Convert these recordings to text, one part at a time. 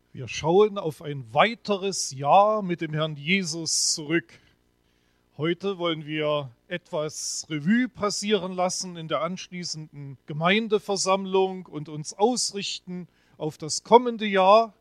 Wir schauen auf ein weiteres Jahr mit dem Herrn Jesus zurück. Heute wollen wir etwas Revue passieren lassen in der anschließenden Gemeindeversammlung und uns ausrichten auf das kommende Jahr.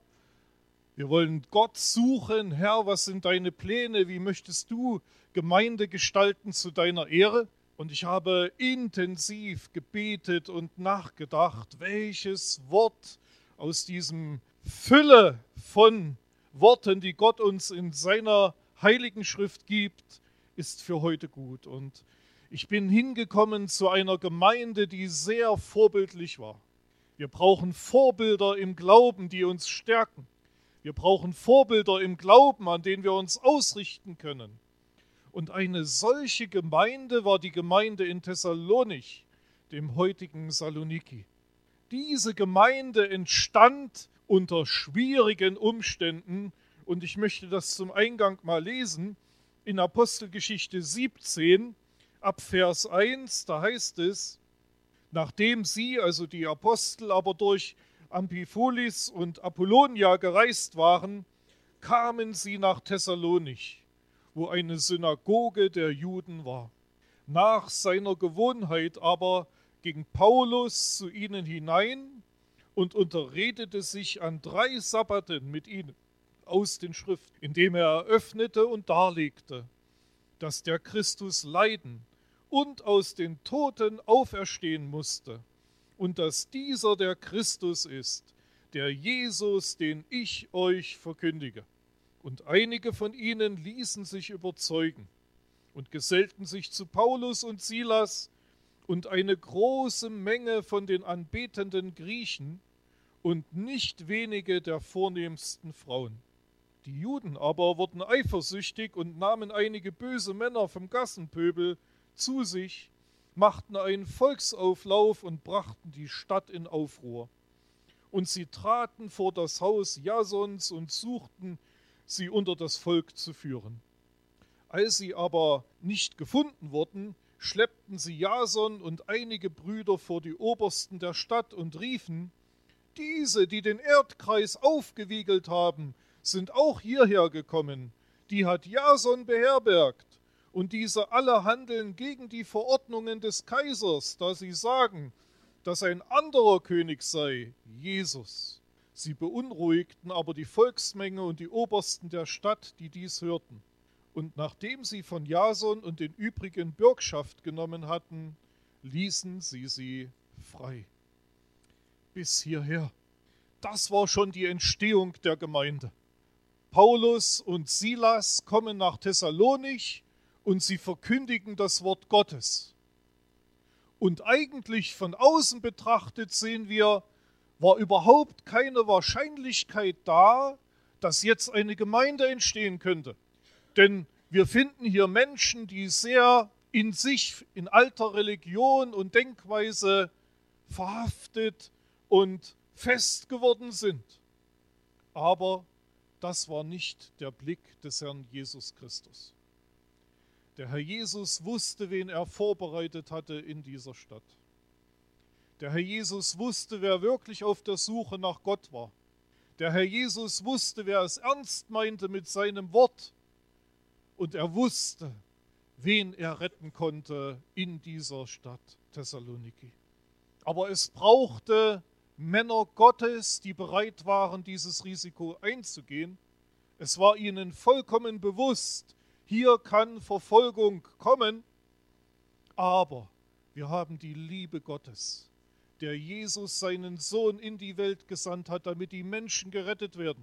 Wir wollen Gott suchen. Herr, was sind deine Pläne? Wie möchtest du Gemeinde gestalten zu deiner Ehre? Und ich habe intensiv gebetet und nachgedacht, welches Wort aus diesem Fülle von Worten, die Gott uns in seiner heiligen Schrift gibt, ist für heute gut. Und ich bin hingekommen zu einer Gemeinde, die sehr vorbildlich war. Wir brauchen Vorbilder im Glauben, die uns stärken. Wir brauchen Vorbilder im Glauben, an denen wir uns ausrichten können. Und eine solche Gemeinde war die Gemeinde in Thessalonich, dem heutigen Saloniki. Diese Gemeinde entstand unter schwierigen Umständen und ich möchte das zum Eingang mal lesen. In Apostelgeschichte 17 ab Vers 1, da heißt es: Nachdem sie, also die Apostel, aber durch Amphipolis und Apollonia gereist waren, kamen sie nach Thessalonich, wo eine Synagoge der Juden war. Nach seiner Gewohnheit aber ging Paulus zu ihnen hinein und unterredete sich an 3 Sabbaten mit ihnen aus den Schriften, indem er eröffnete und darlegte, dass der Christus leiden und aus den Toten auferstehen musste und dass dieser der Christus ist, der Jesus, den ich euch verkündige. Und einige von ihnen ließen sich überzeugen und gesellten sich zu Paulus und Silas und eine große Menge von den anbetenden Griechen und nicht wenige der vornehmsten Frauen. Die Juden aber wurden eifersüchtig und nahmen einige böse Männer vom Gassenpöbel zu sich, machten einen Volksauflauf und brachten die Stadt in Aufruhr. Und sie traten vor das Haus Jasons und suchten, sie unter das Volk zu führen. Als sie aber nicht gefunden wurden, schleppten sie Jason und einige Brüder vor die Obersten der Stadt und riefen: Diese, die den Erdkreis aufgewiegelt haben, sind auch hierher gekommen. Die hat Jason beherbergt. Und diese alle handeln gegen die Verordnungen des Kaisers, da sie sagen, dass ein anderer König sei, Jesus. Sie beunruhigten aber die Volksmenge und die Obersten der Stadt, die dies hörten. Und nachdem sie von Jason und den übrigen Bürgschaft genommen hatten, ließen sie frei. Bis hierher. Das war schon die Entstehung der Gemeinde. Paulus und Silas kommen nach Thessalonich und sie verkündigen das Wort Gottes. Und eigentlich von außen betrachtet sehen wir, war überhaupt keine Wahrscheinlichkeit da, dass jetzt eine Gemeinde entstehen könnte. Denn wir finden hier Menschen, die sehr in sich, in alter Religion und Denkweise verhaftet und fest geworden sind. Aber das war nicht der Blick des Herrn Jesus Christus. Der Herr Jesus wusste, wen er vorbereitet hatte in dieser Stadt. Der Herr Jesus wusste, wer wirklich auf der Suche nach Gott war. Der Herr Jesus wusste, wer es ernst meinte mit seinem Wort. Und er wusste, wen er retten konnte in dieser Stadt Thessaloniki. Aber es brauchte Männer Gottes, die bereit waren, dieses Risiko einzugehen. Es war ihnen vollkommen bewusst, hier kann Verfolgung kommen, aber wir haben die Liebe Gottes, der Jesus seinen Sohn in die Welt gesandt hat, damit die Menschen gerettet werden.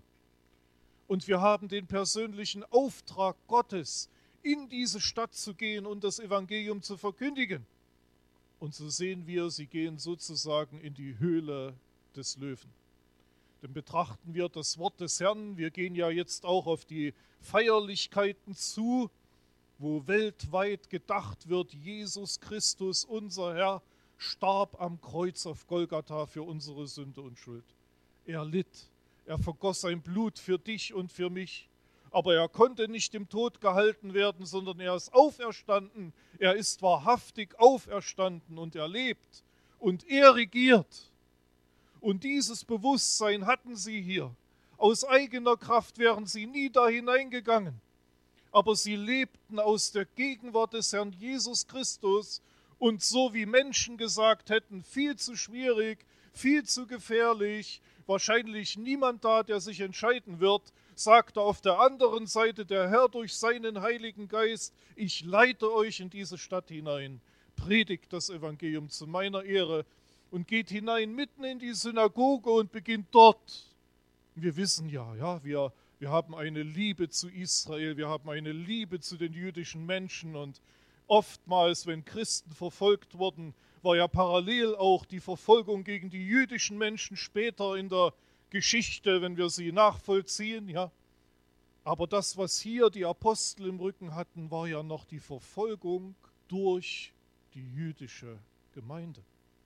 Und wir haben den persönlichen Auftrag Gottes, in diese Stadt zu gehen und das Evangelium zu verkündigen. Und so sehen wir, sie gehen sozusagen in die Höhle des Löwen. Denn betrachten wir das Wort des Herrn, wir gehen ja jetzt auch auf die Feierlichkeiten zu, wo weltweit gedacht wird, Jesus Christus, unser Herr, starb am Kreuz auf Golgatha für unsere Sünde und Schuld. Er litt, er vergoss sein Blut für dich und für mich. Aber er konnte nicht im Tod gehalten werden, sondern er ist auferstanden. Er ist wahrhaftig auferstanden und er lebt und er regiert. Und dieses Bewusstsein hatten sie hier. Aus eigener Kraft wären sie nie da hineingegangen. Aber sie lebten aus der Gegenwart des Herrn Jesus Christus und so wie Menschen gesagt hätten, viel zu schwierig, viel zu gefährlich, wahrscheinlich niemand da, der sich entscheiden wird, sagte auf der anderen Seite der Herr durch seinen Heiligen Geist, ich leite euch in diese Stadt hinein, predigt das Evangelium zu meiner Ehre und geht hinein mitten in die Synagoge und beginnt dort. Wir wissen ja, wir haben eine Liebe zu Israel, wir haben eine Liebe zu den jüdischen Menschen und oftmals, wenn Christen verfolgt wurden, war ja parallel auch die Verfolgung gegen die jüdischen Menschen später in der Geschichte, wenn wir sie nachvollziehen, ja. Aber das, was hier die Apostel im Rücken hatten, war ja noch die Verfolgung durch die jüdische Gemeinde.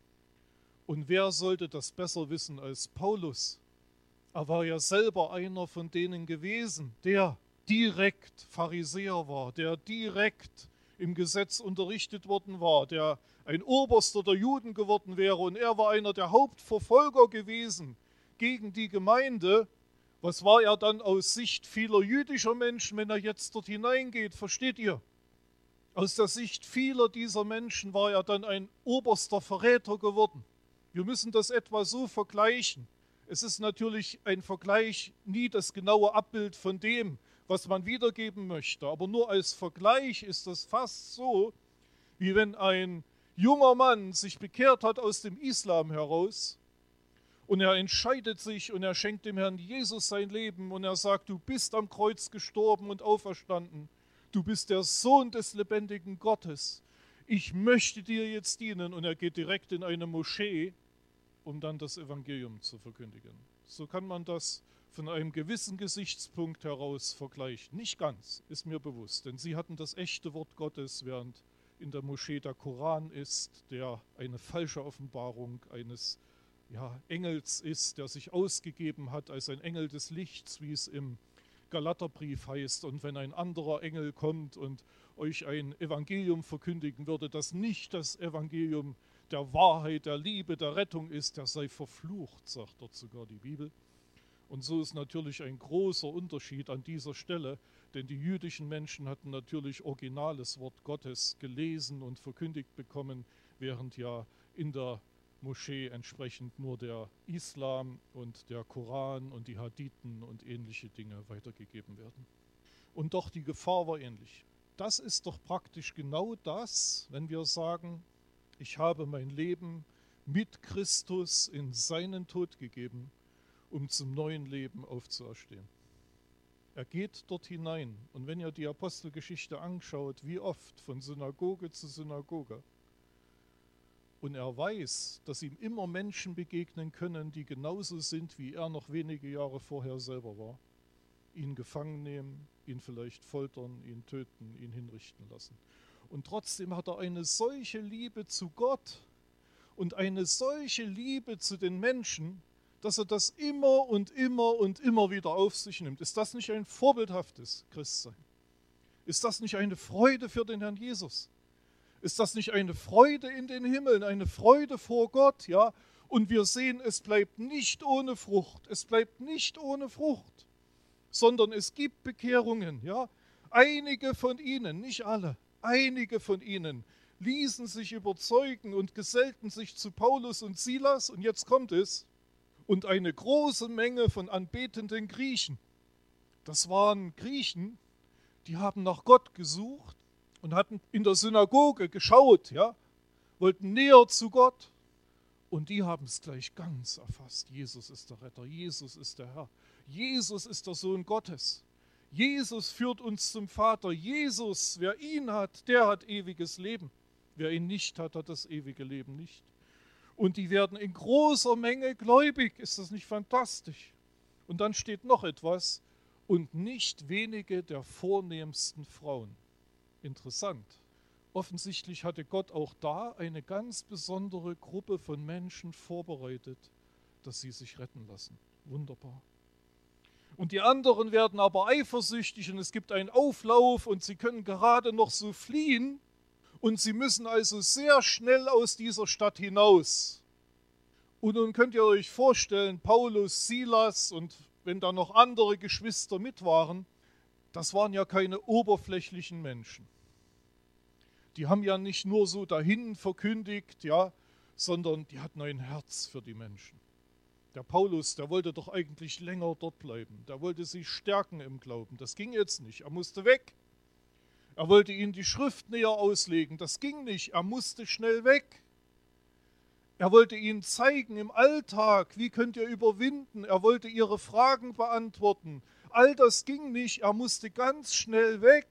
Und wer sollte das besser wissen als Paulus? Er war ja selber einer von denen gewesen, der direkt Pharisäer war, der direkt im Gesetz unterrichtet worden war, der ein Oberster der Juden geworden wäre und er war einer der Hauptverfolger gewesen gegen die Gemeinde. Was war er dann aus Sicht vieler jüdischer Menschen, wenn er jetzt dort hineingeht? Versteht ihr? Aus der Sicht vieler dieser Menschen war er dann ein oberster Verräter geworden. Wir müssen das etwa so vergleichen. Es ist natürlich ein Vergleich nie das genaue Abbild von dem, was man wiedergeben möchte. Aber nur als Vergleich ist das fast so, wie wenn ein junger Mann sich bekehrt hat aus dem Islam heraus und er entscheidet sich und er schenkt dem Herrn Jesus sein Leben und er sagt, du bist am Kreuz gestorben und auferstanden. Du bist der Sohn des lebendigen Gottes. Ich möchte dir jetzt dienen. Und er geht direkt in eine Moschee, um dann das Evangelium zu verkündigen. So kann man das von einem gewissen Gesichtspunkt heraus vergleichen. Nicht ganz, ist mir bewusst, denn sie hatten das echte Wort Gottes, während in der Moschee der Koran ist, der eine falsche Offenbarung eines Engels ist, der sich ausgegeben hat als ein Engel des Lichts, wie es im Galaterbrief heißt. Und wenn ein anderer Engel kommt und euch ein Evangelium verkündigen würde, das nicht das Evangelium der Wahrheit, der Liebe, der Rettung ist, der sei verflucht, sagt dort sogar die Bibel. Und so ist natürlich ein großer Unterschied an dieser Stelle, denn die jüdischen Menschen hatten natürlich originales Wort Gottes gelesen und verkündigt bekommen, während ja in der Moschee entsprechend nur der Islam und der Koran und die Hadithen und ähnliche Dinge weitergegeben werden. Und doch die Gefahr war ähnlich. Das ist doch praktisch genau das, wenn wir sagen, ich habe mein Leben mit Christus in seinen Tod gegeben, um zum neuen Leben aufzuerstehen. Er geht dort hinein und wenn ihr die Apostelgeschichte anschaut, wie oft von Synagoge zu Synagoge, und er weiß, dass ihm immer Menschen begegnen können, die genauso sind, wie er noch wenige Jahre vorher selber war. Ihn gefangen nehmen, ihn vielleicht foltern, ihn töten, ihn hinrichten lassen. Und trotzdem hat er eine solche Liebe zu Gott und eine solche Liebe zu den Menschen, dass er das immer und immer und immer wieder auf sich nimmt. Ist das nicht ein vorbildhaftes Christsein? Ist das nicht eine Freude für den Herrn Jesus? Ist das nicht eine Freude in den Himmeln, eine Freude vor Gott, ja? Und wir sehen, es bleibt nicht ohne Frucht, es bleibt nicht ohne Frucht, sondern es gibt Bekehrungen, ja? Einige von ihnen, nicht alle, einige von ihnen ließen sich überzeugen und gesellten sich zu Paulus und Silas, und jetzt kommt es, und eine große Menge von anbetenden Griechen. Das waren Griechen, die haben nach Gott gesucht, und hatten in der Synagoge geschaut, ja, wollten näher zu Gott. Und die haben es gleich ganz erfasst. Jesus ist der Retter, Jesus ist der Herr, Jesus ist der Sohn Gottes. Jesus führt uns zum Vater. Jesus, wer ihn hat, der hat ewiges Leben. Wer ihn nicht hat, hat das ewige Leben nicht. Und die werden in großer Menge gläubig. Ist das nicht fantastisch? Und dann steht noch etwas. Und nicht wenige der vornehmsten Frauen. Interessant. Offensichtlich hatte Gott auch da eine ganz besondere Gruppe von Menschen vorbereitet, dass sie sich retten lassen. Wunderbar. Und die anderen werden aber eifersüchtig und es gibt einen Auflauf und sie können gerade noch so fliehen und sie müssen also sehr schnell aus dieser Stadt hinaus. Und nun könnt ihr euch vorstellen, Paulus, Silas und wenn da noch andere Geschwister mit waren, das waren ja keine oberflächlichen Menschen. Die haben ja nicht nur so dahin verkündigt, ja, sondern die hatten ein Herz für die Menschen. Der Paulus, der wollte doch eigentlich länger dort bleiben. Der wollte sie stärken im Glauben. Das ging jetzt nicht. Er musste weg. Er wollte ihnen die Schrift näher auslegen. Das ging nicht. Er musste schnell weg. Er wollte ihnen zeigen im Alltag, wie könnt ihr überwinden. Er wollte ihre Fragen beantworten. All das ging nicht. Er musste ganz schnell weg.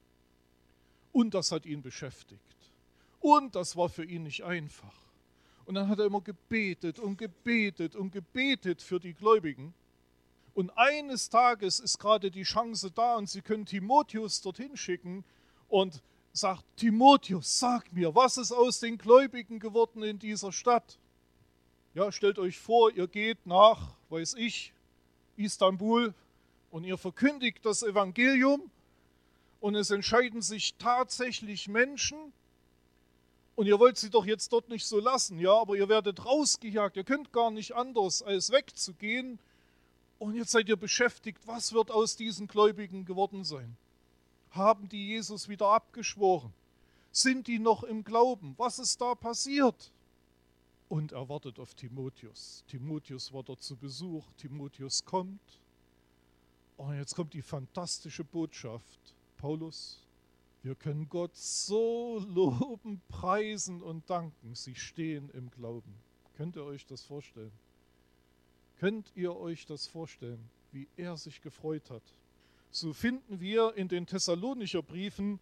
Und das hat ihn beschäftigt. Und das war für ihn nicht einfach. Und dann hat er immer gebetet und gebetet und gebetet für die Gläubigen. Und eines Tages ist gerade die Chance da und sie können Timotheus dorthin schicken und sagt, Timotheus, sag mir, was ist aus den Gläubigen geworden in dieser Stadt? Ja, stellt euch vor, ihr geht nach, weiß ich, Istanbul und ihr verkündigt das Evangelium und es entscheiden sich tatsächlich Menschen. Und ihr wollt sie doch jetzt dort nicht so lassen, ja, aber ihr werdet rausgejagt, ihr könnt gar nicht anders, als wegzugehen. Und jetzt seid ihr beschäftigt, was wird aus diesen Gläubigen geworden sein? Haben die Jesus wieder abgeschworen? Sind die noch im Glauben? Was ist da passiert? Und er wartet auf Timotheus. Timotheus war dort zu Besuch, Timotheus kommt. Und jetzt kommt die fantastische Botschaft. Paulus, wir können Gott so loben, preisen und danken. Sie stehen im Glauben. Könnt ihr euch das vorstellen? Könnt ihr euch das vorstellen, wie er sich gefreut hat? So finden wir in den Thessalonicher Briefen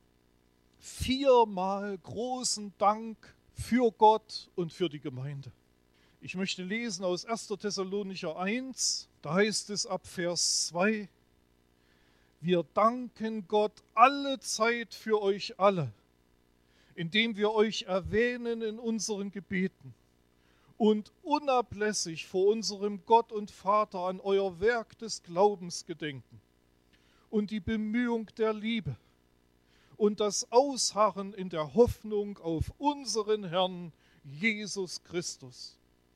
4-mal großen Dank für Gott und für die Gemeinde. Ich möchte lesen aus 1. Thessalonicher 1, da heißt es ab Vers 2, wir danken Gott alle Zeit für euch alle, indem wir euch erwähnen in unseren Gebeten und unablässig vor unserem Gott und Vater an euer Werk des Glaubens gedenken und die Bemühung der Liebe und das Ausharren in der Hoffnung auf unseren Herrn Jesus Christus.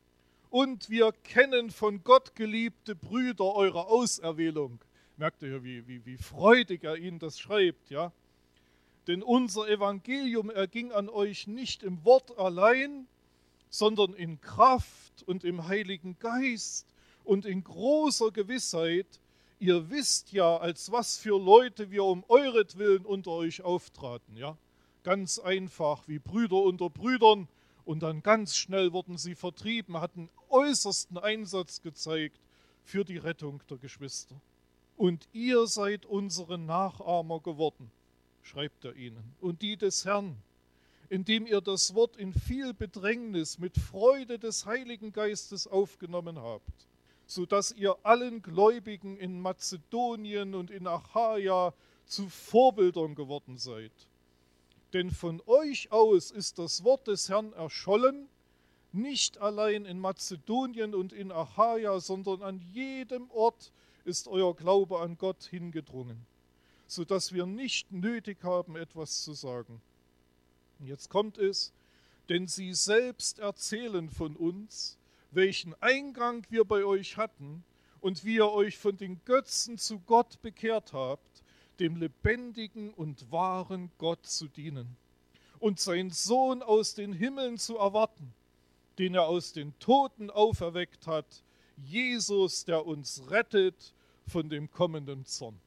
Und wir kennen von Gott geliebte Brüder eure Auserwählung. Merkt ihr, wie freudig er ihnen das schreibt, ja? Denn unser Evangelium erging an euch nicht im Wort allein, sondern in Kraft und im Heiligen Geist und in großer Gewissheit. Ihr wisst ja, als was für Leute wir um euretwillen unter euch auftraten, ja? Ganz einfach, wie Brüder unter Brüdern, und dann ganz schnell wurden sie vertrieben, hatten äußersten Einsatz gezeigt für die Rettung der Geschwister. Und ihr seid unsere Nachahmer geworden, schreibt er ihnen, und die des Herrn, indem ihr das Wort in viel Bedrängnis mit Freude des Heiligen Geistes aufgenommen habt, so dass ihr allen Gläubigen in Mazedonien und in Achaia zu Vorbildern geworden seid. Denn von euch aus ist das Wort des Herrn erschollen, nicht allein in Mazedonien und in Achaia, sondern an jedem Ort ist euer Glaube an Gott hingedrungen, so dass wir nicht nötig haben, etwas zu sagen. Und jetzt kommt es, denn sie selbst erzählen von uns, welchen Eingang wir bei euch hatten und wie ihr euch von den Götzen zu Gott bekehrt habt, dem lebendigen und wahren Gott zu dienen und seinen Sohn aus den Himmeln zu erwarten, den er aus den Toten auferweckt hat, Jesus, der uns rettet von dem kommenden Zorn.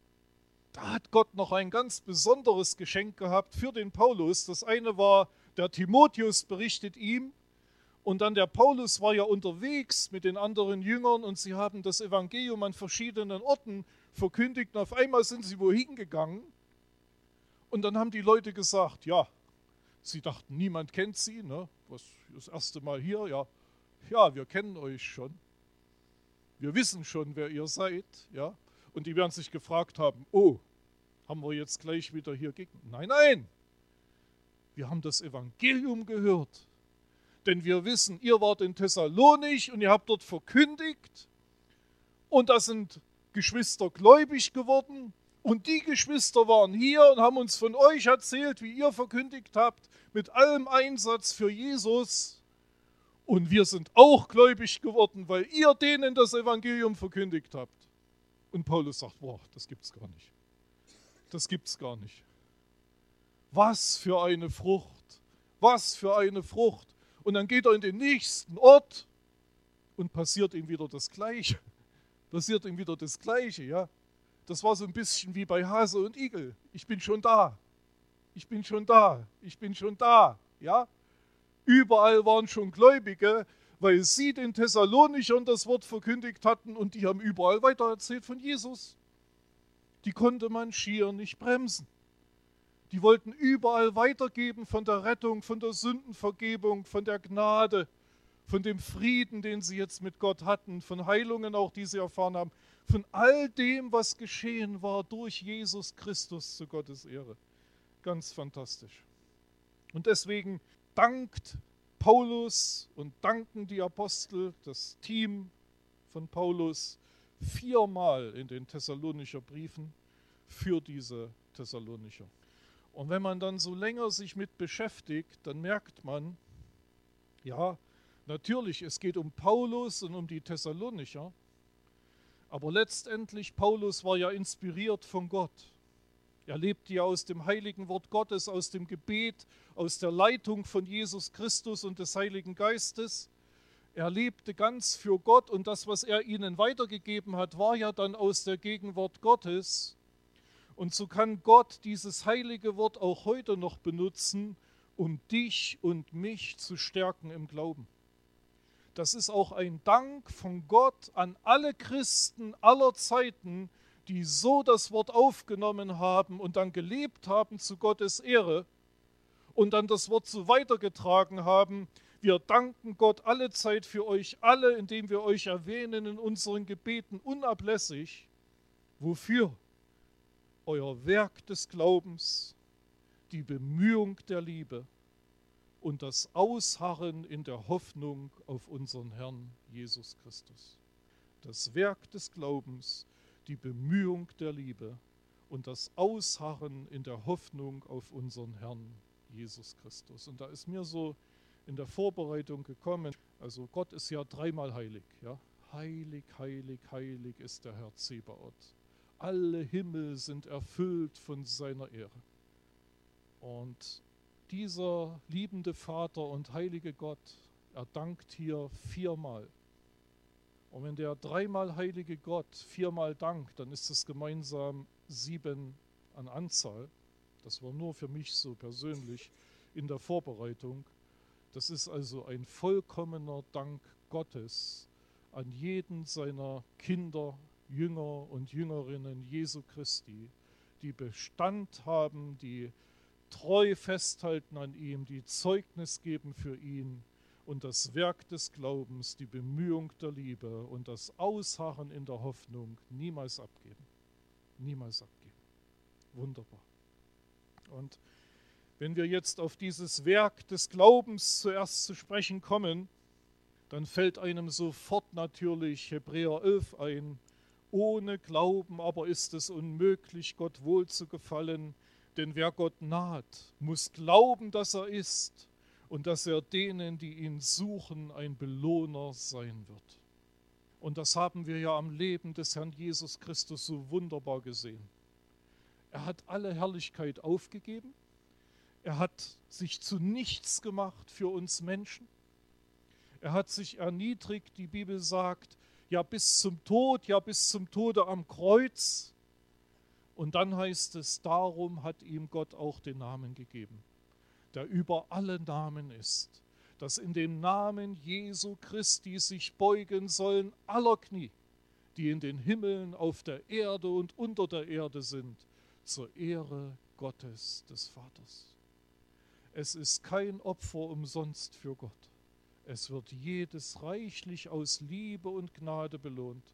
Da hat Gott noch ein ganz besonderes Geschenk gehabt für den Paulus. Das eine war, der Timotheus berichtet ihm, und dann der Paulus war ja unterwegs mit den anderen Jüngern und sie haben das Evangelium an verschiedenen Orten verkündigt und auf einmal sind sie wohin gegangen und dann haben die Leute gesagt, ja, sie dachten, niemand kennt sie, ne? Was, das erste Mal hier, ja, wir kennen euch schon. Wir wissen schon, wer ihr seid, ja. Und die werden sich gefragt haben, oh, haben wir jetzt gleich wieder hier gegen? Nein, wir haben das Evangelium gehört. Denn wir wissen, ihr wart in Thessalonich und ihr habt dort verkündigt und da sind Geschwister gläubig geworden und die Geschwister waren hier und haben uns von euch erzählt, wie ihr verkündigt habt, mit allem Einsatz für Jesus. Und wir sind auch gläubig geworden, weil ihr denen das Evangelium verkündigt habt. Und Paulus sagt, boah, das gibt's gar nicht. Das gibt's gar nicht. Was für eine Frucht. Was für eine Frucht. Und dann geht er in den nächsten Ort und passiert ihm wieder das Gleiche. Passiert ihm wieder das Gleiche, ja. Das war so ein bisschen wie bei Hase und Igel. Ich bin schon da. Ich bin schon da. Ich bin schon da, ja. Überall waren schon Gläubige, weil sie den Thessalonichern das Wort verkündigt hatten und die haben überall weitererzählt von Jesus. Die konnte man schier nicht bremsen. Die wollten überall weitergeben von der Rettung, von der Sündenvergebung, von der Gnade, von dem Frieden, den sie jetzt mit Gott hatten, von Heilungen auch, die sie erfahren haben, von all dem, was geschehen war durch Jesus Christus zu Gottes Ehre. Ganz fantastisch. Und deswegen dankt Paulus und danken die Apostel, das Team von Paulus, 4-mal in den Thessalonicher Briefen für diese Thessalonicher. Und wenn man dann so länger sich mit beschäftigt, dann merkt man, ja, natürlich, es geht um Paulus und um die Thessalonicher, aber letztendlich, Paulus war ja inspiriert von Gott. Er lebte ja aus dem heiligen Wort Gottes, aus dem Gebet, aus der Leitung von Jesus Christus und des Heiligen Geistes. Er lebte ganz für Gott und das, was er ihnen weitergegeben hat, war ja dann aus der Gegenwart Gottes. Und so kann Gott dieses heilige Wort auch heute noch benutzen, um dich und mich zu stärken im Glauben. Das ist auch ein Dank von Gott an alle Christen aller Zeiten, die so das Wort aufgenommen haben und dann gelebt haben zu Gottes Ehre und dann das Wort so weitergetragen haben. Wir danken Gott alle Zeit für euch alle, indem wir euch erwähnen in unseren Gebeten unablässig. Wofür? Euer Werk des Glaubens, die Bemühung der Liebe und das Ausharren in der Hoffnung auf unseren Herrn Jesus Christus. Das Werk des Glaubens, die Bemühung der Liebe und das Ausharren in der Hoffnung auf unseren Herrn Jesus Christus. Und da ist mir so in der Vorbereitung gekommen, also Gott ist ja 3-mal heilig. Ja? Heilig, heilig, heilig ist der Herr Zebaoth. Alle Himmel sind erfüllt von seiner Ehre. Und dieser liebende Vater und heilige Gott, er dankt hier 4-mal. Und wenn der 3-mal heilige Gott 4-mal dankt, dann ist es gemeinsam 7 an Anzahl. Das war nur für mich so persönlich in der Vorbereitung. Das ist also ein vollkommener Dank Gottes an jeden seiner Kinder, Jünger und Jüngerinnen Jesu Christi, die Bestand haben, die treu festhalten an ihm, die Zeugnis geben für ihn und das Werk des Glaubens, die Bemühung der Liebe und das Ausharren in der Hoffnung niemals abgeben. Niemals abgeben. Wunderbar. Und wenn wir jetzt auf dieses Werk des Glaubens zuerst zu sprechen kommen, dann fällt einem sofort natürlich Hebräer 11 ein. Ohne Glauben aber ist es unmöglich, Gott wohl zu gefallen, denn wer Gott naht, muss glauben, dass er ist und dass er denen, die ihn suchen, ein Belohner sein wird. Und das haben wir ja am Leben des Herrn Jesus Christus so wunderbar gesehen. Er hat alle Herrlichkeit aufgegeben, er hat sich zu nichts gemacht für uns Menschen, er hat sich erniedrigt, die Bibel sagt, ja bis zum Tod, ja bis zum Tode am Kreuz. Und dann heißt es, darum hat ihm Gott auch den Namen gegeben, der über alle Namen ist, dass in dem Namen Jesu Christi sich beugen sollen aller Knie, die in den Himmeln, auf der Erde und unter der Erde sind, zur Ehre Gottes des Vaters. Es ist kein Opfer umsonst für Gott. Es wird jedes reichlich aus Liebe und Gnade belohnt.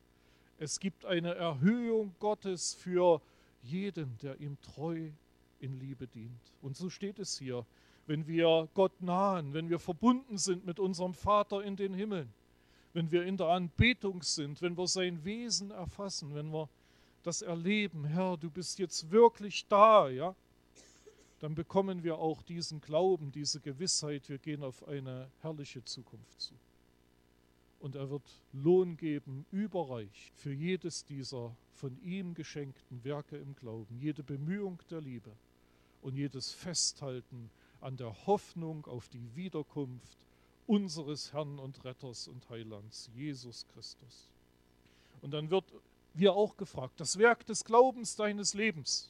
Es gibt eine Erhöhung Gottes für jeden, der ihm treu in Liebe dient. Und so steht es hier, wenn wir Gott nahen, wenn wir verbunden sind mit unserem Vater in den Himmeln, wenn wir in der Anbetung sind, wenn wir sein Wesen erfassen, wenn wir das erleben, Herr, du bist jetzt wirklich da, ja, dann bekommen wir auch diesen Glauben, diese Gewissheit, wir gehen auf eine herrliche Zukunft zu. Und er wird Lohn geben, überreich, für jedes dieser von ihm geschenkten Werke im Glauben, jede Bemühung der Liebe und jedes Festhalten an der Hoffnung auf die Wiederkunft unseres Herrn und Retters und Heilands, Jesus Christus. Und dann wird wir auch gefragt, das Werk des Glaubens deines Lebens.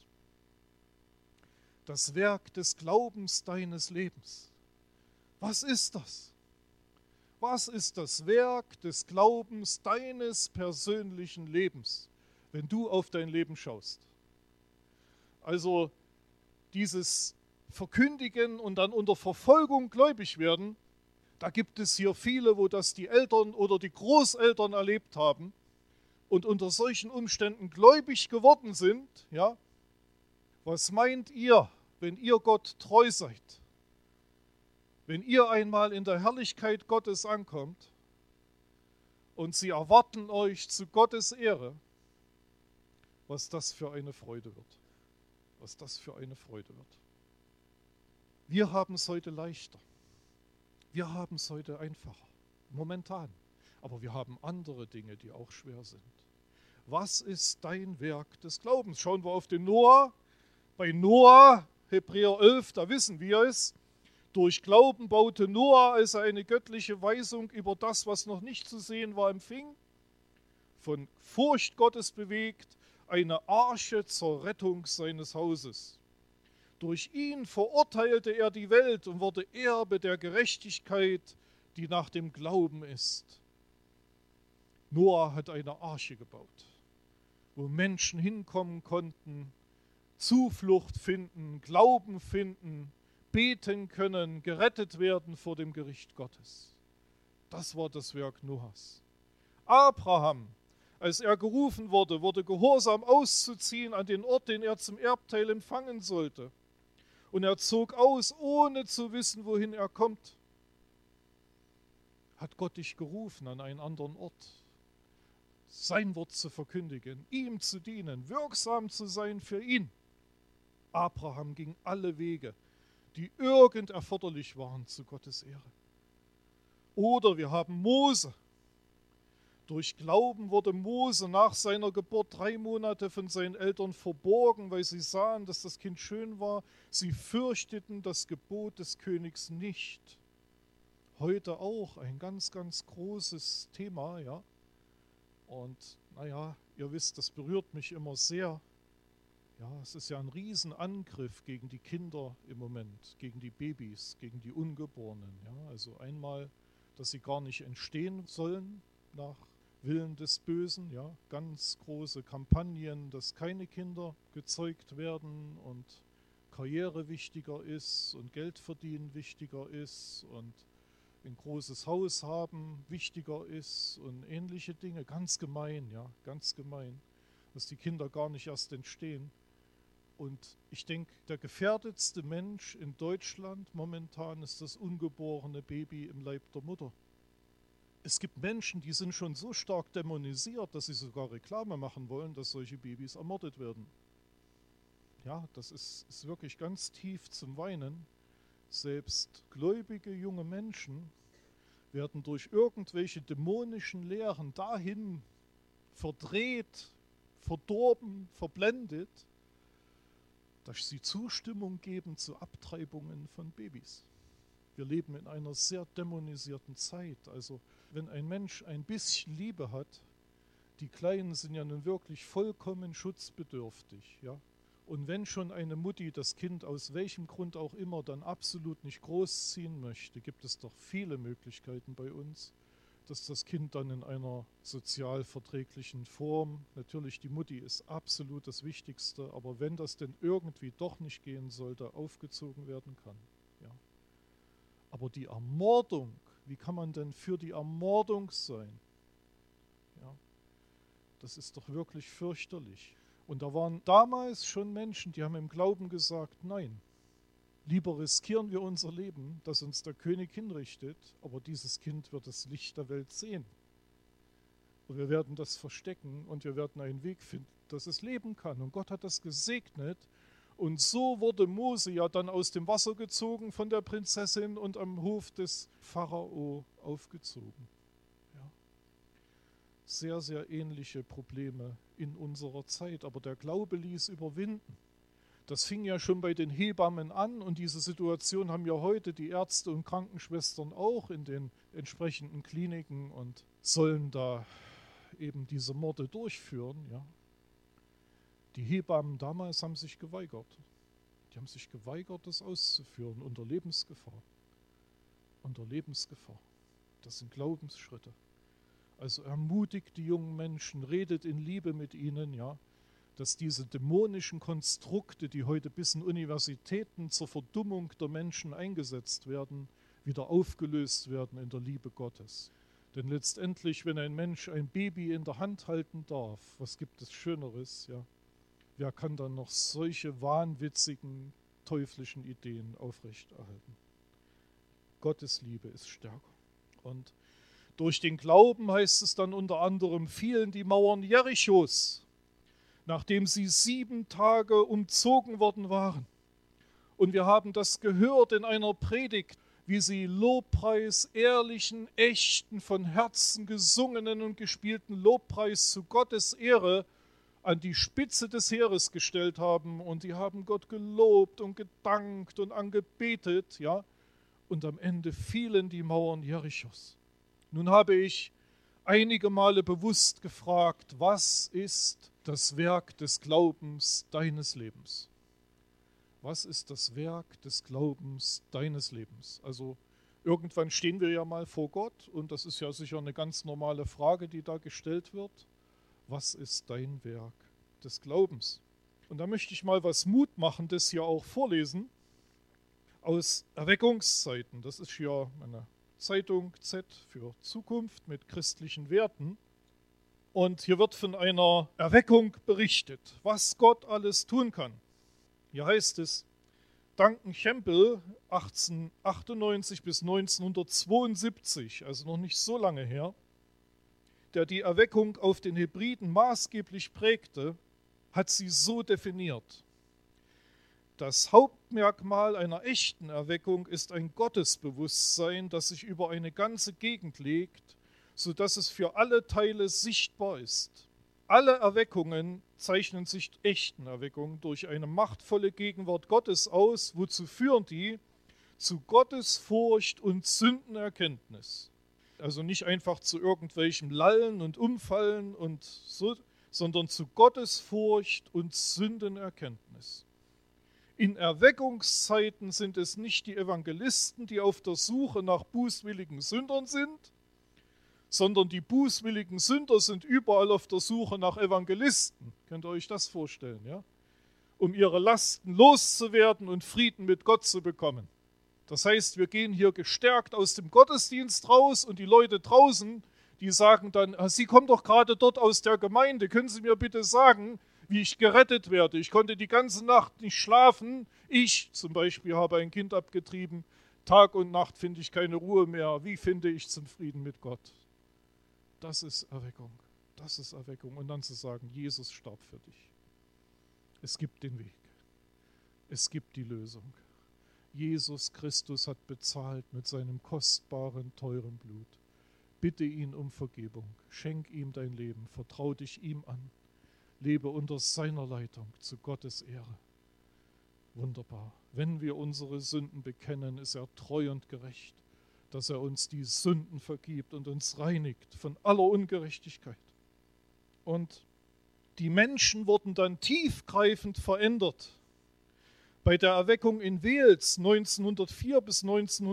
Das Werk des Glaubens deines Lebens. Was ist das? Was ist das Werk des Glaubens deines persönlichen Lebens, wenn du auf dein Leben schaust? Also dieses Verkündigen und dann unter Verfolgung gläubig werden, da gibt es hier viele, wo das die Eltern oder die Großeltern erlebt haben und unter solchen Umständen gläubig geworden sind. Ja? Was meint ihr, wenn ihr Gott treu seid? Wenn ihr einmal in der Herrlichkeit Gottes ankommt und sie erwarten euch zu Gottes Ehre, was das für eine Freude wird. Was das für eine Freude wird. Wir haben es heute leichter. Wir haben es heute einfacher. Momentan. Aber wir haben andere Dinge, die auch schwer sind. Was ist dein Werk des Glaubens? Schauen wir auf den Noah. Bei Noah, Hebräer 11, da wissen wir es. Durch Glauben baute Noah, als er eine göttliche Weisung über das, was noch nicht zu sehen war, empfing, von Furcht Gottes bewegt, eine Arche zur Rettung seines Hauses. Durch ihn verurteilte er die Welt und wurde Erbe der Gerechtigkeit, die nach dem Glauben ist. Noah hat eine Arche gebaut, wo Menschen hinkommen konnten, Zuflucht finden, Glauben finden, beten können, gerettet werden vor dem Gericht Gottes. Das war das Werk Noahs. Abraham, als er gerufen wurde, wurde gehorsam auszuziehen an den Ort, den er zum Erbteil empfangen sollte. Und er zog aus, ohne zu wissen, wohin er kommt. Hat Gott dich gerufen an einen anderen Ort, sein Wort zu verkündigen, ihm zu dienen, wirksam zu sein für ihn. Abraham ging alle Wege, die irgend erforderlich waren, zu Gottes Ehre. Oder wir haben Mose. Durch Glauben wurde Mose nach seiner Geburt 3 Monate von seinen Eltern verborgen, weil sie sahen, dass das Kind schön war. Sie fürchteten das Gebot des Königs nicht. Heute auch ein ganz, ganz großes Thema, ja. Und naja, ihr wisst, das berührt mich immer sehr. Ja, es ist ja ein Riesenangriff gegen die Kinder im Moment, gegen die Babys, gegen die Ungeborenen. Ja, also einmal, dass sie gar nicht entstehen sollen nach Willen des Bösen. Ja, ganz große Kampagnen, dass keine Kinder gezeugt werden und Karriere wichtiger ist und Geld verdienen wichtiger ist und ein großes Haus haben wichtiger ist und ähnliche Dinge. Ganz gemein, ja, ganz gemein, dass die Kinder gar nicht erst entstehen. Und ich denke, der gefährdetste Mensch in Deutschland momentan ist das ungeborene Baby im Leib der Mutter. Es gibt Menschen, die sind schon so stark dämonisiert, dass sie sogar Reklame machen wollen, dass solche Babys ermordet werden. Ja, das ist wirklich ganz tief zum Weinen. Selbst gläubige junge Menschen werden durch irgendwelche dämonischen Lehren dahin verdreht, verdorben, verblendet, dass sie Zustimmung geben zu Abtreibungen von Babys. Wir leben in einer sehr dämonisierten Zeit. Also wenn ein Mensch ein bisschen Liebe hat, die Kleinen sind ja nun wirklich vollkommen schutzbedürftig. Ja? Und wenn schon eine Mutti das Kind aus welchem Grund auch immer dann absolut nicht großziehen möchte, gibt es doch viele Möglichkeiten bei uns, dass das Kind dann in einer sozial verträglichen Form, natürlich die Mutti ist absolut das Wichtigste, aber wenn das denn irgendwie doch nicht gehen sollte, aufgezogen werden kann. Ja. Aber die Ermordung, wie kann man denn für die Ermordung sein? Ja. Das ist doch wirklich fürchterlich. Und da waren damals schon Menschen, die haben im Glauben gesagt, nein, lieber riskieren wir unser Leben, dass uns der König hinrichtet, aber dieses Kind wird das Licht der Welt sehen. Und wir werden das verstecken und wir werden einen Weg finden, dass es leben kann. Und Gott hat das gesegnet. Und so wurde Mose ja dann aus dem Wasser gezogen von der Prinzessin und am Hof des Pharao aufgezogen. Ja. sehr, sehr ähnliche Probleme in unserer Zeit. Aber der Glaube ließ überwinden. Das fing ja schon bei den Hebammen an und diese Situation haben ja heute die Ärzte und Krankenschwestern auch in den entsprechenden Kliniken und sollen da eben diese Morde durchführen. Ja. Die Hebammen damals haben sich geweigert. Die haben sich geweigert, das auszuführen unter Lebensgefahr. Unter Lebensgefahr. Das sind Glaubensschritte. Also ermutigt die jungen Menschen, redet in Liebe mit ihnen, ja, dass diese dämonischen Konstrukte, die heute bis in Universitäten zur Verdummung der Menschen eingesetzt werden, wieder aufgelöst werden in der Liebe Gottes. Denn letztendlich, wenn ein Mensch ein Baby in der Hand halten darf, was gibt es Schöneres, ja? Wer kann dann noch solche wahnwitzigen, teuflischen Ideen aufrechterhalten? Gottes Liebe ist stärker. Und durch den Glauben, heißt es dann unter anderem, fielen die Mauern Jerichos, nachdem sie 7 Tage umzogen worden waren. Und wir haben das gehört in einer Predigt, wie sie Lobpreis, ehrlichen, echten, von Herzen gesungenen und gespielten Lobpreis zu Gottes Ehre an die Spitze des Heeres gestellt haben. Und die haben Gott gelobt und gedankt und angebetet, ja. Und am Ende fielen die Mauern Jerichos. Nun habe ich einige Male bewusst gefragt, was ist das Werk des Glaubens deines Lebens? Was ist das Werk des Glaubens deines Lebens? Also irgendwann stehen wir ja mal vor Gott und das ist ja sicher eine ganz normale Frage, die da gestellt wird. Was ist dein Werk des Glaubens? Und da möchte ich mal was Mutmachendes hier auch vorlesen aus Erweckungszeiten. Das ist hier eine Zeitung Z für Zukunft mit christlichen Werten. Und hier wird von einer Erweckung berichtet, was Gott alles tun kann. Hier heißt es, Duncan Campbell, 1898 bis 1972, also noch nicht so lange her, der die Erweckung auf den Hebriden maßgeblich prägte, hat sie so definiert. Das Hauptmerkmal einer echten Erweckung ist ein Gottesbewusstsein, das sich über eine ganze Gegend legt, sodass es für alle Teile sichtbar ist. Alle Erweckungen zeichnen sich, echten Erweckungen, durch eine machtvolle Gegenwart Gottes aus. Wozu führen die? Zu Gottesfurcht und Sündenerkenntnis. Also nicht einfach zu irgendwelchem Lallen und Umfallen und so, sondern zu Gottesfurcht und Sündenerkenntnis. In Erweckungszeiten sind es nicht die Evangelisten, die auf der Suche nach bußwilligen Sündern sind, sondern die bußwilligen Sünder sind überall auf der Suche nach Evangelisten. Könnt ihr euch das vorstellen, ja? Um ihre Lasten loszuwerden und Frieden mit Gott zu bekommen. Das heißt, wir gehen hier gestärkt aus dem Gottesdienst raus und die Leute draußen, die sagen dann, Sie kommen doch gerade dort aus der Gemeinde, können Sie mir bitte sagen, wie ich gerettet werde? Ich konnte die ganze Nacht nicht schlafen. Ich zum Beispiel habe ein Kind abgetrieben. Tag und Nacht finde ich keine Ruhe mehr. Wie finde ich zum Frieden mit Gott? Das ist Erweckung. Das ist Erweckung. Und dann zu sagen, Jesus starb für dich. Es gibt den Weg. Es gibt die Lösung. Jesus Christus hat bezahlt mit seinem kostbaren, teuren Blut. Bitte ihn um Vergebung. Schenk ihm dein Leben. Vertrau dich ihm an. Lebe unter seiner Leitung zu Gottes Ehre. Wunderbar. Wenn wir unsere Sünden bekennen, ist er treu und gerecht, dass er uns die Sünden vergibt und uns reinigt von aller Ungerechtigkeit. Und die Menschen wurden dann tiefgreifend verändert. Bei der Erweckung in Wels 1904 bis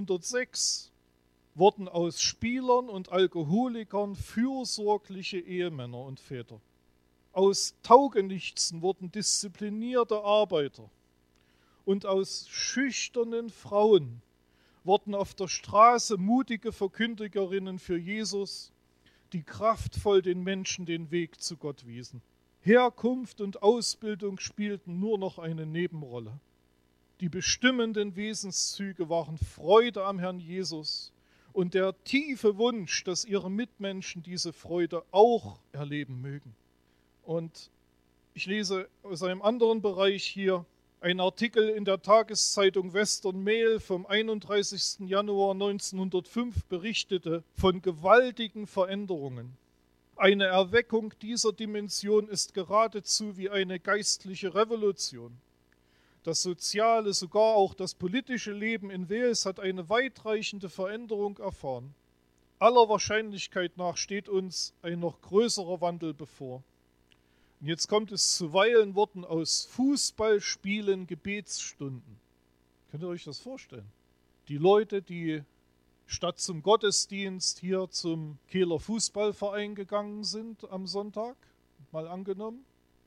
1906 wurden aus Spielern und Alkoholikern fürsorgliche Ehemänner und Väter. Aus Taugenichtsen wurden disziplinierte Arbeiter. Und aus schüchternen Frauen wurden auf der Straße mutige Verkündigerinnen für Jesus, die kraftvoll den Menschen den Weg zu Gott wiesen. Herkunft und Ausbildung spielten nur noch eine Nebenrolle. Die bestimmenden Wesenszüge waren Freude am Herrn Jesus und der tiefe Wunsch, dass ihre Mitmenschen diese Freude auch erleben mögen. Und ich lese aus einem anderen Bereich hier einen Artikel in der Tageszeitung Western Mail vom 31. Januar 1905 berichtete von gewaltigen Veränderungen. Eine Erweckung dieser Dimension ist geradezu wie eine geistliche Revolution. Das soziale, sogar auch das politische Leben in Wales hat eine weitreichende Veränderung erfahren. Aller Wahrscheinlichkeit nach steht uns ein noch größerer Wandel bevor. Und jetzt kommt es zuweilen Worten aus Fußballspielen, Gebetsstunden. Könnt ihr euch das vorstellen? Die Leute, die statt zum Gottesdienst hier zum Kehler Fußballverein gegangen sind am Sonntag, mal angenommen,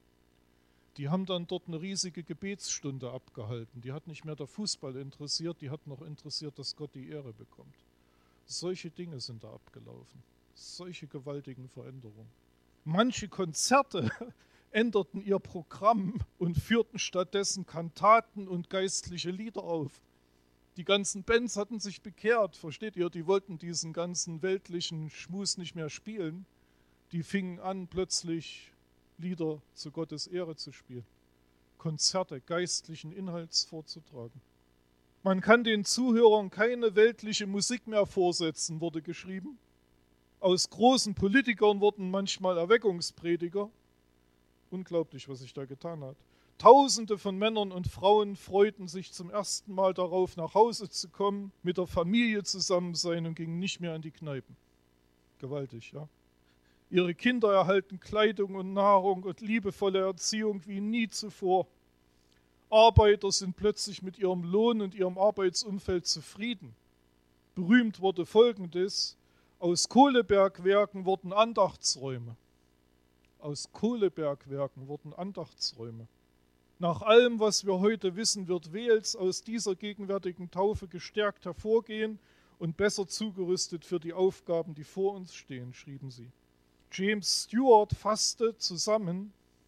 die haben dann dort eine riesige Gebetsstunde abgehalten. Die hat nicht mehr der Fußball interessiert, die hat noch interessiert, dass Gott die Ehre bekommt. Solche Dinge sind da abgelaufen. Solche gewaltigen Veränderungen. Manche Konzerte änderten ihr Programm und führten stattdessen Kantaten und geistliche Lieder auf. Die ganzen Bands hatten sich bekehrt, versteht ihr? Die wollten diesen ganzen weltlichen Schmus nicht mehr spielen. Die fingen an, plötzlich Lieder zu Gottes Ehre zu spielen. Konzerte geistlichen Inhalts vorzutragen. Man kann den Zuhörern keine weltliche Musik mehr vorsetzen, wurde geschrieben. Aus großen Politikern wurden manchmal Erweckungsprediger. Unglaublich, was sich da getan hat. Tausende von Männern und Frauen freuten sich zum ersten Mal darauf, nach Hause zu kommen, mit der Familie zusammen sein und gingen nicht mehr in die Kneipen. Gewaltig, ja. Ihre Kinder erhalten Kleidung und Nahrung und liebevolle Erziehung wie nie zuvor. Arbeiter sind plötzlich mit ihrem Lohn und ihrem Arbeitsumfeld zufrieden. Berühmt wurde Folgendes: Aus Kohlebergwerken wurden Andachtsräume. Aus Kohlebergwerken wurden Andachtsräume. Nach allem, was wir heute wissen, wird Wales aus dieser gegenwärtigen Taufe gestärkt hervorgehen und besser zugerüstet für die Aufgaben, die vor uns stehen, schrieben sie. James Stewart fasste zusammen: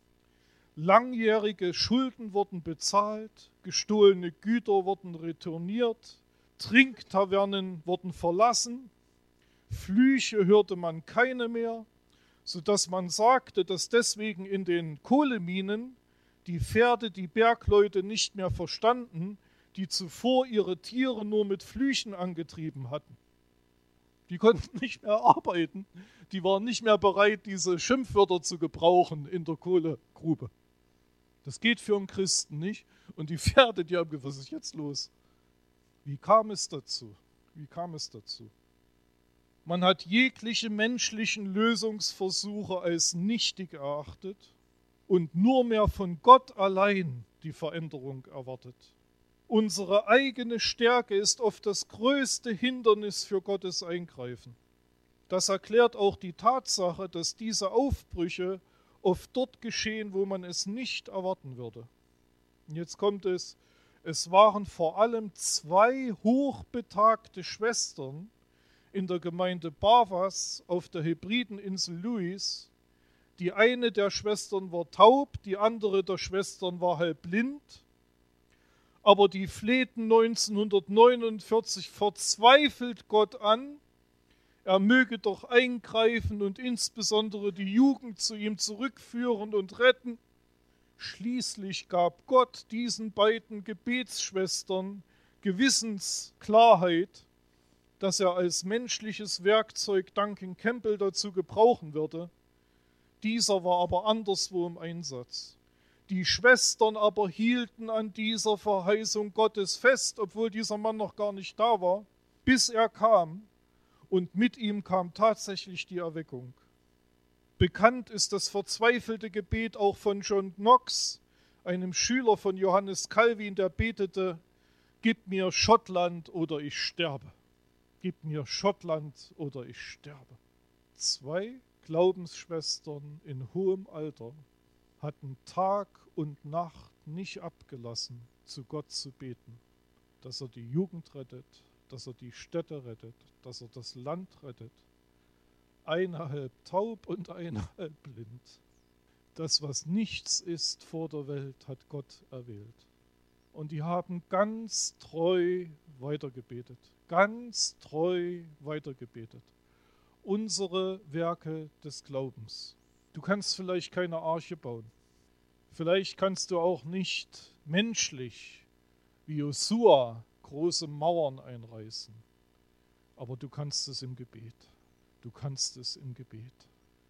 Langjährige Schulden wurden bezahlt, gestohlene Güter wurden retourniert, Trinktavernen wurden verlassen, Flüche hörte man keine mehr, sodass man sagte, dass deswegen in den Kohleminen die Pferde die Bergleute nicht mehr verstanden, die zuvor ihre Tiere nur mit Flüchen angetrieben hatten. Die konnten nicht mehr arbeiten, die waren nicht mehr bereit, diese Schimpfwörter zu gebrauchen in der Kohlegrube. Das geht für einen Christen nicht. Und die Pferde, die haben gesagt, was ist jetzt los? Wie kam es dazu? Wie kam es dazu? Man hat jegliche menschlichen Lösungsversuche als nichtig erachtet und nur mehr von Gott allein die Veränderung erwartet. Unsere eigene Stärke ist oft das größte Hindernis für Gottes Eingreifen. Das erklärt auch die Tatsache, dass diese Aufbrüche oft dort geschehen, wo man es nicht erwarten würde. Und jetzt kommt es: Es waren vor allem 2 hochbetagte Schwestern in der Gemeinde Barvas auf der Hebrideninsel Lewis. Die eine der Schwestern war taub, die andere der Schwestern war halb blind. Aber die flehten 1949 verzweifelt Gott an, er möge doch eingreifen und insbesondere die Jugend zu ihm zurückführen und retten. Schließlich gab Gott diesen beiden Gebetsschwestern Gewissensklarheit, dass er als menschliches Werkzeug Duncan Campbell dazu gebrauchen würde. Dieser war aber anderswo im Einsatz. Die Schwestern aber hielten an dieser Verheißung Gottes fest, obwohl dieser Mann noch gar nicht da war, bis er kam. Und mit ihm kam tatsächlich die Erweckung. Bekannt ist das verzweifelte Gebet auch von John Knox, einem Schüler von Johannes Calvin, der betete: Gib mir Schottland oder ich sterbe. Gib mir Schottland oder ich sterbe. 2 Glaubensschwestern in hohem Alter hatten Tag und Nacht nicht abgelassen, zu Gott zu beten, dass er die Jugend rettet, dass er die Städte rettet, dass er das Land rettet. Eine halb taub und eine halb blind. Das, was nichts ist vor der Welt, hat Gott erwählt. Und die haben ganz treu weitergebetet. Ganz treu weitergebetet. Unsere Werke des Glaubens. Du kannst vielleicht keine Arche bauen. Vielleicht kannst du auch nicht menschlich wie Josua große Mauern einreißen. Aber du kannst es im Gebet. Du kannst es im Gebet.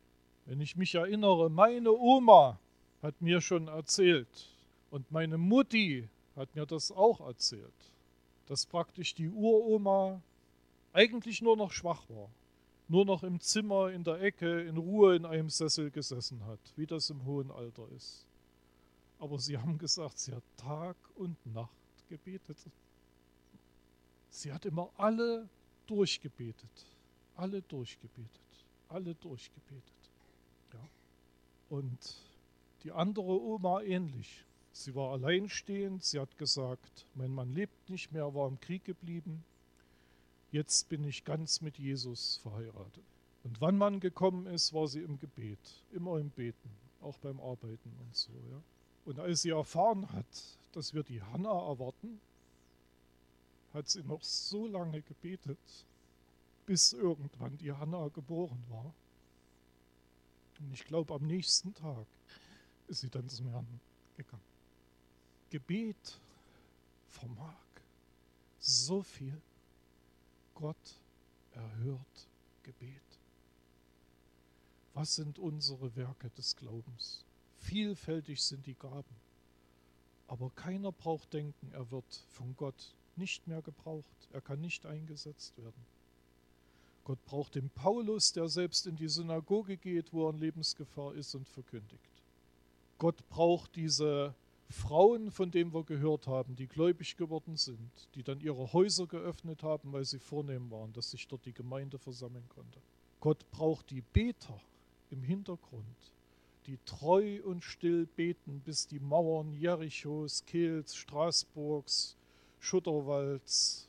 Wenn ich mich erinnere, meine Oma hat mir schon erzählt und meine Mutti hat mir das auch erzählt, dass praktisch die Uroma eigentlich nur noch schwach war, nur noch im Zimmer, in der Ecke, in Ruhe in einem Sessel gesessen hat, wie das im hohen Alter ist. Aber sie haben gesagt, sie hat Tag und Nacht gebetet. Sie hat immer alle durchgebetet, alle durchgebetet, alle durchgebetet. Ja. Und die andere Oma ähnlich. Sie war alleinstehend, sie hat gesagt, mein Mann lebt nicht mehr, war im Krieg geblieben. Jetzt bin ich ganz mit Jesus verheiratet. Und wann man gekommen ist, war sie im Gebet, immer im Beten, auch beim Arbeiten und so. Ja. Und als sie erfahren hat, dass wir die Hanna erwarten, hat sie noch so lange gebetet, bis irgendwann die Hanna geboren war. Und ich glaube, am nächsten Tag ist sie dann zum Herrn gegangen. Gebet vermag so viel. Gott erhört Gebet. Was sind unsere Werke des Glaubens? Vielfältig sind die Gaben. Aber keiner braucht denken, er wird von Gott nicht mehr gebraucht. Er kann nicht eingesetzt werden. Gott braucht den Paulus, der selbst in die Synagoge geht, wo er in Lebensgefahr ist und verkündigt. Gott braucht diese Frauen, von denen wir gehört haben, die gläubig geworden sind, die dann ihre Häuser geöffnet haben, weil sie vornehm waren, dass sich dort die Gemeinde versammeln konnte. Gott braucht die Beter im Hintergrund, die treu und still beten, bis die Mauern Jerichos, Kehls, Straßburgs, Schutterwalds,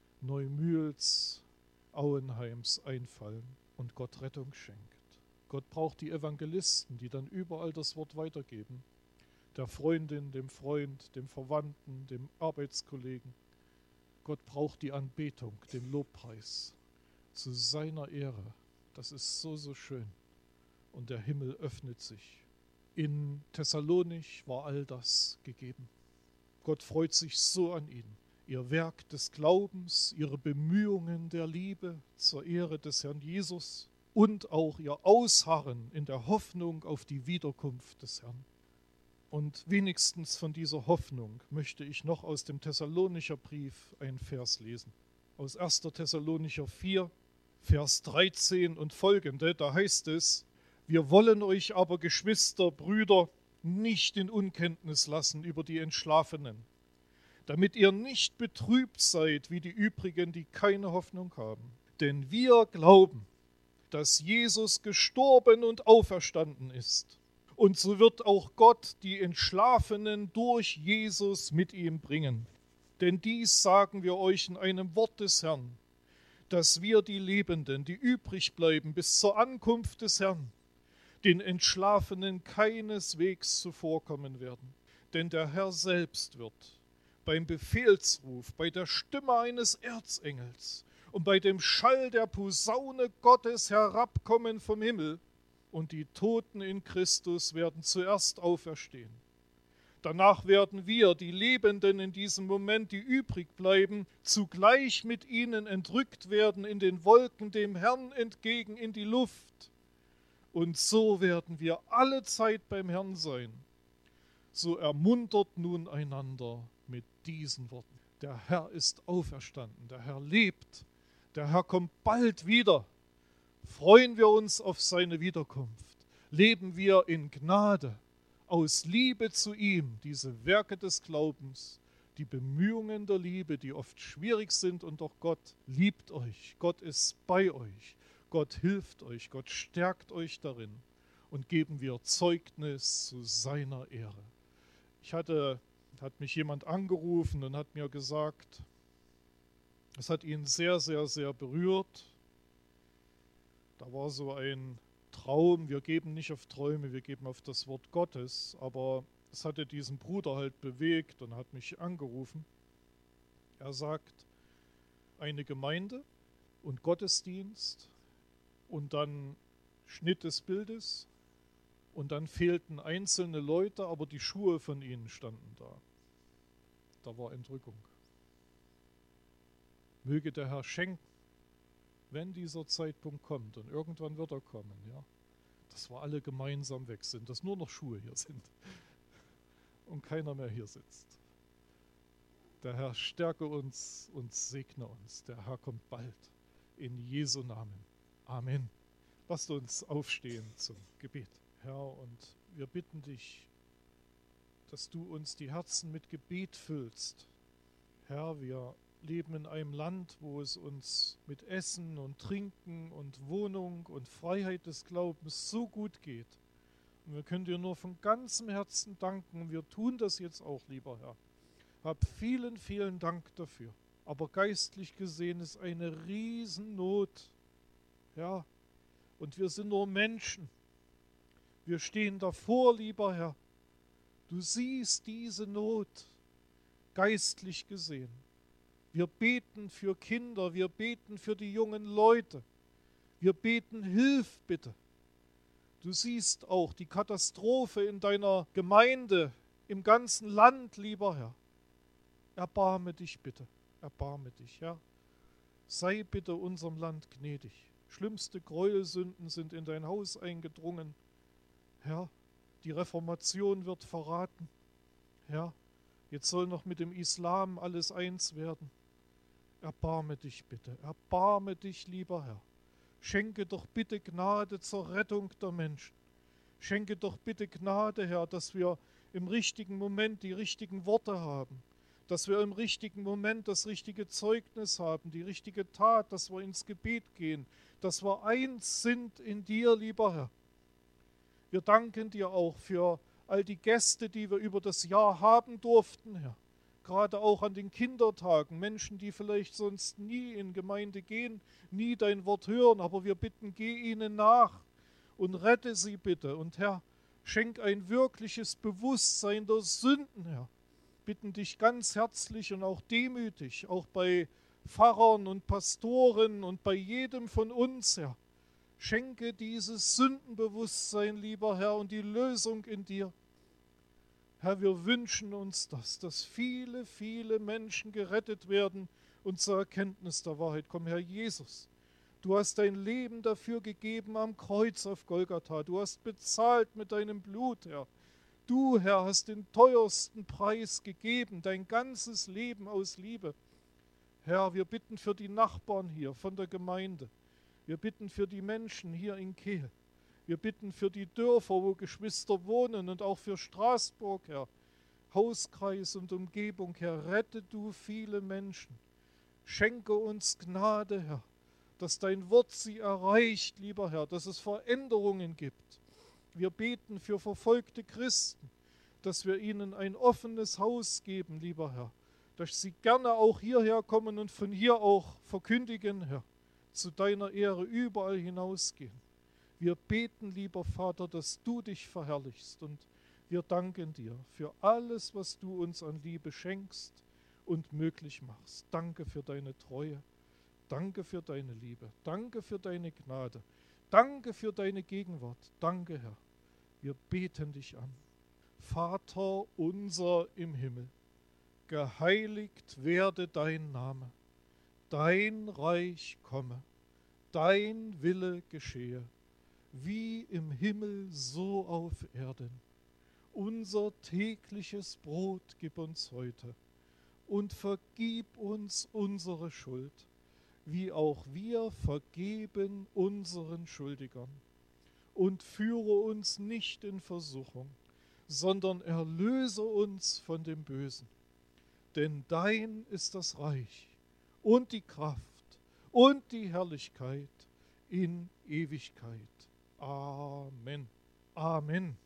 Neumühls, Auenheims einfallen und Gott Rettung schenkt. Gott braucht die Evangelisten, die dann überall das Wort weitergeben. Der Freundin, dem Freund, dem Verwandten, dem Arbeitskollegen. Gott braucht die Anbetung, den Lobpreis zu seiner Ehre. Das ist so, so schön. Und der Himmel öffnet sich. In Thessalonich war all das gegeben. Gott freut sich so an ihnen. Ihr Werk des Glaubens, ihre Bemühungen der Liebe zur Ehre des Herrn Jesus und auch ihr Ausharren in der Hoffnung auf die Wiederkunft des Herrn. Und wenigstens von dieser Hoffnung möchte ich noch aus dem Thessalonicher Brief einen Vers lesen. Aus 1. Thessalonicher 4, Vers 13 und folgende, da heißt es: Wir wollen euch aber, Geschwister, Brüder, nicht in Unkenntnis lassen über die Entschlafenen, damit ihr nicht betrübt seid wie die übrigen, die keine Hoffnung haben. Denn wir glauben, dass Jesus gestorben und auferstanden ist. Und so wird auch Gott die Entschlafenen durch Jesus mit ihm bringen. Denn dies sagen wir euch in einem Wort des Herrn, dass wir die Lebenden, die übrig bleiben bis zur Ankunft des Herrn, den Entschlafenen keineswegs zuvorkommen werden. Denn der Herr selbst wird beim Befehlsruf, bei der Stimme eines Erzengels und bei dem Schall der Posaune Gottes herabkommen vom Himmel, und die Toten in Christus werden zuerst auferstehen. Danach werden wir, die Lebenden in diesem Moment, die übrig bleiben, zugleich mit ihnen entrückt werden in den Wolken dem Herrn entgegen in die Luft. Und so werden wir alle Zeit beim Herrn sein. So ermuntert nun einander mit diesen Worten. Der Herr ist auferstanden, der Herr lebt, der Herr kommt bald wieder. Freuen wir uns auf seine Wiederkunft. Leben wir in Gnade, aus Liebe zu ihm, diese Werke des Glaubens, die Bemühungen der Liebe, die oft schwierig sind, und doch Gott liebt euch, Gott ist bei euch, Gott hilft euch, Gott stärkt euch darin, und geben wir Zeugnis zu seiner Ehre. Hat mich jemand angerufen und hat mir gesagt, es hat ihn sehr, sehr, sehr berührt. Da war so ein Traum, wir geben nicht auf Träume, wir geben auf das Wort Gottes, aber es hatte diesen Bruder halt bewegt und hat mich angerufen. Er sagt, eine Gemeinde und Gottesdienst und dann Schnitt des Bildes und dann fehlten einzelne Leute, aber die Schuhe von ihnen standen da. Da war Entrückung. Möge der Herr schenken, wenn dieser Zeitpunkt kommt, und irgendwann wird er kommen, ja, dass wir alle gemeinsam weg sind, dass nur noch Schuhe hier sind und keiner mehr hier sitzt. Der Herr stärke uns und segne uns. Der Herr kommt bald. In Jesu Namen. Amen. Lasst uns aufstehen zum Gebet. Herr, und wir bitten dich, dass du uns die Herzen mit Gebet füllst. Herr, wir leben in einem Land, wo es uns mit Essen und Trinken und Wohnung und Freiheit des Glaubens so gut geht. Und wir können dir nur von ganzem Herzen danken. Und wir tun das jetzt auch, lieber Herr. Hab vielen, vielen Dank dafür. Aber geistlich gesehen ist eine Riesennot. Ja, und wir sind nur Menschen. Wir stehen davor, lieber Herr. Du siehst diese Not, geistlich gesehen. Wir beten für Kinder, wir beten für die jungen Leute. Wir beten, hilf bitte. Du siehst auch die Katastrophe in deiner Gemeinde, im ganzen Land, lieber Herr. Erbarme dich bitte, erbarme dich, ja. Sei bitte unserem Land gnädig. Schlimmste Gräuelsünden sind in dein Haus eingedrungen. Herr, die Reformation wird verraten. Herr, jetzt soll noch mit dem Islam alles eins werden. Erbarme dich bitte, erbarme dich, lieber Herr. Schenke doch bitte Gnade zur Rettung der Menschen. Schenke doch bitte Gnade, Herr, dass wir im richtigen Moment die richtigen Worte haben, dass wir im richtigen Moment das richtige Zeugnis haben, die richtige Tat, dass wir ins Gebet gehen, dass wir eins sind in dir, lieber Herr. Wir danken dir auch für all die Gäste, die wir über das Jahr haben durften, Herr. Gerade auch an den Kindertagen, Menschen, die vielleicht sonst nie in Gemeinde gehen, nie dein Wort hören, aber wir bitten, geh ihnen nach und rette sie bitte. Und Herr, schenk ein wirkliches Bewusstsein der Sünden, Herr. Bitten dich ganz herzlich und auch demütig, auch bei Pfarrern und Pastoren und bei jedem von uns, Herr. Schenke dieses Sündenbewusstsein, lieber Herr, und die Lösung in dir. Herr, wir wünschen uns das, dass viele, viele Menschen gerettet werden und zur Erkenntnis der Wahrheit kommen. Herr Jesus, du hast dein Leben dafür gegeben am Kreuz auf Golgatha. Du hast bezahlt mit deinem Blut, Herr. Du, Herr, hast den teuersten Preis gegeben, dein ganzes Leben aus Liebe. Herr, wir bitten für die Nachbarn hier von der Gemeinde. Wir bitten für die Menschen hier in Kehl. Wir bitten für die Dörfer, wo Geschwister wohnen und auch für Straßburg, Herr. Hauskreis und Umgebung, Herr, rette du viele Menschen. Schenke uns Gnade, Herr, dass dein Wort sie erreicht, lieber Herr, dass es Veränderungen gibt. Wir beten für verfolgte Christen, dass wir ihnen ein offenes Haus geben, lieber Herr, dass sie gerne auch hierher kommen und von hier auch verkündigen, Herr, zu deiner Ehre überall hinausgehen. Wir beten, lieber Vater, dass du dich verherrlichst und wir danken dir für alles, was du uns an Liebe schenkst und möglich machst. Danke für deine Treue, danke für deine Liebe, danke für deine Gnade, danke für deine Gegenwart. Danke, Herr. Wir beten dich an. Vater unser im Himmel, geheiligt werde dein Name, dein Reich komme, dein Wille geschehe, wie im Himmel so auf Erden. Unser tägliches Brot gib uns heute und vergib uns unsere Schuld, wie auch wir vergeben unseren Schuldigern. Und führe uns nicht in Versuchung, sondern erlöse uns von dem Bösen. Denn dein ist das Reich und die Kraft und die Herrlichkeit in Ewigkeit. Amen. Amen.